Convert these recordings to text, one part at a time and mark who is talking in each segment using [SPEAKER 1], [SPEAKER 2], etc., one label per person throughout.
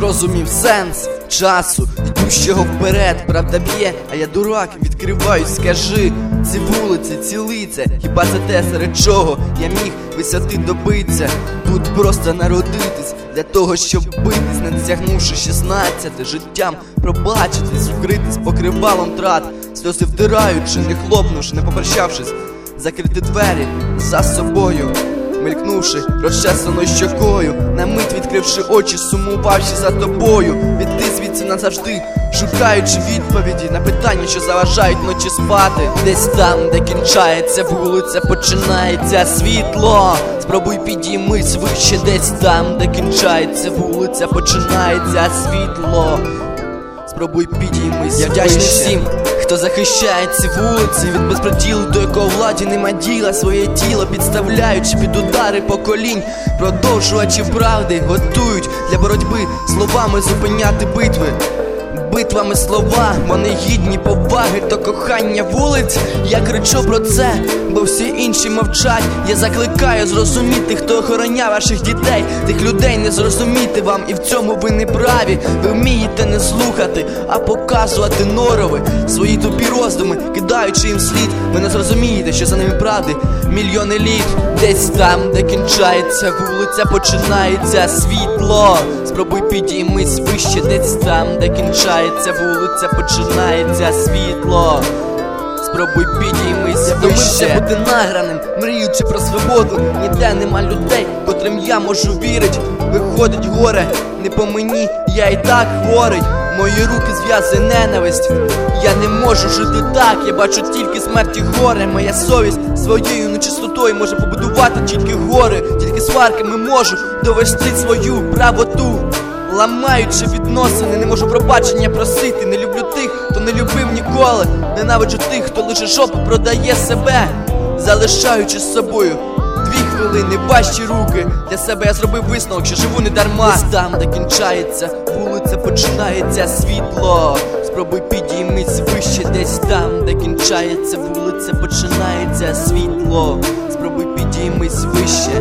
[SPEAKER 1] зрозумів сенс часу, йдущого вперед. Правда б'є, а я дурак, відкриваюсь, скажи. Ці вулиці, ці лиця, хіба це те, серед чого я міг висоти добиться? Тут просто народитись для того, щоб битись, не досягнувши 16, життям пробачитись, вкритись покривалом трат, сльози втираючи, не хлопнувши, не попрощавшись, закрити двері за собою, мелькнувши розчесаною щокою, на мить відкривши очі, сумувавши за тобою, піти звідси назавжди, шукаючи відповіді на питання, що заважають ночі спати. Десь там, де кінчається вулиця, починається світло. Спробуй підіймись вище, десь там, де кінчається вулиця, починається світло. Спробуй підіймись. Я вдячний всім, хто захищає ці вулиці від безпреділу, до якого владі нема діла. Своє тіло підставляючи під удари поколінь, продовжувачі правди готують для боротьби словами зупиняти битви. Битвами слова, вони гідні поваги до кохання вулиць. Я кричу про це, бо всі інші мовчать. Я закликаю зрозуміти, хто охороняє ваших дітей. Тих людей не зрозуміти вам, і в цьому ви не праві. Ви вмієте не слухати, а показувати норові свої тупі роздуми, кидаючи їм слід. Ви не зрозумієте, що за ними правди мільйони літ. Десь там, де кінчається вулиця, починається світло. Спробуй підіймись вище, десь там, де кінчається вулиця, починається світло. Спробуй підіймись вище. Бути награним, мріючи про свободу. Ніде нема людей, котрим я можу вірить. Виходить горе, не по мені, я і так хворий. Мої руки зв'язує ненависть. Я не можу жити так, я бачу тільки смерть і горе. Моя совість своєю нечистотою може побудувати тільки гори. Тільки сварками можу довести свою правоту. Ламаючи відносини, не можу пробачення просити. Не люблю тих, хто не любив ніколи. Ненавиджу тих, хто лише жопу продає себе, залишаючи з собою 2 хвилини важчі руки. Для себе я зробив висновок, що живу не дарма. Десь там, де кінчається вулиця, починається світло. Спробуй підіймись вище, десь там, де кінчається вулиця, починається світло. Спробуй підіймись вище.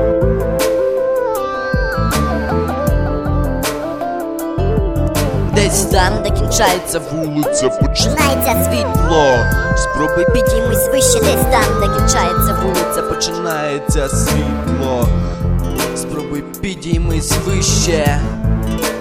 [SPEAKER 1] Десь там, де кінчається вулиця, починається світло. Спробуй підіймись вище, десь там, де кінчається вулиця, починається світло. Спробуй підіймись вище.